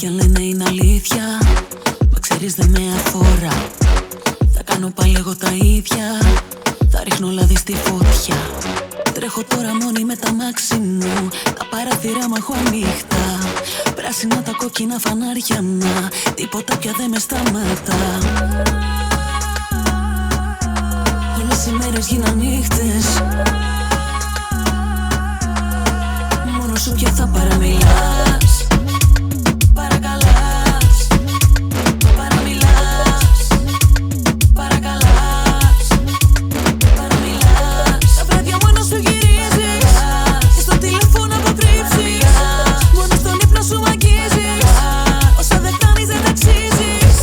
κι αν λένε είναι αλήθεια, μα ξέρεις δεν με αφορά. Θα κάνω πάλι εγώ τα ίδια, θα ρίχνω λάδι στη φωτιά. Τρέχω τώρα μόνη με τα μάξι μου, τα παράθυρα μου έχω ανοιχτά. Πράσινα τα κόκκινα φανάρια μα, τίποτα πια δεν με σταματά. Όλες οι μέρες γίναν νύχτες, μόνο σου πια θα παραμιλάς. Παρακαλάς, παραμιλάς, παρακαλάς, παραμιλάς. Τα βράδια μόνο σου γυρίζεις και στο τηλέφωνο αποκρύψεις. Μόνο στον ύπνο σου μ' αγγίζεις, όσα δεν κάνεις δεν αξίζεις.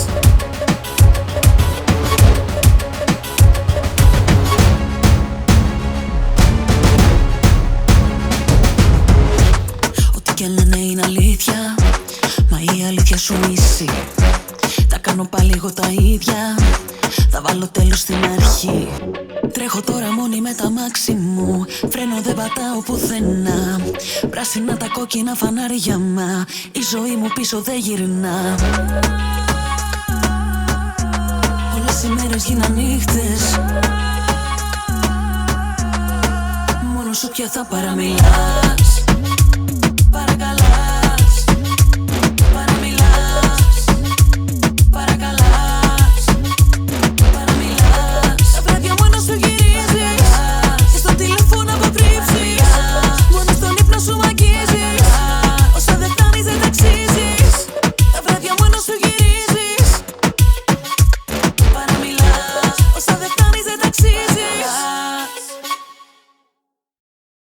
Ό,τι κι αν λένε είναι αλήθεια, μα η αλήθεια σου μισεί. Τα κάνω πάλι εγώ τα ίδια, θα βάλω τέλος στην αρχή. Τρέχω τώρα μόνη με τα μάξι μου, φρένο δεν πατάω πουθενά. Πράσινα τα κόκκινα φανάρια μα, η ζωή μου πίσω δεν γυρνά. Όλες οι μέρες γίναν νύχτες, μόνο σου πια θα παραμιλάς.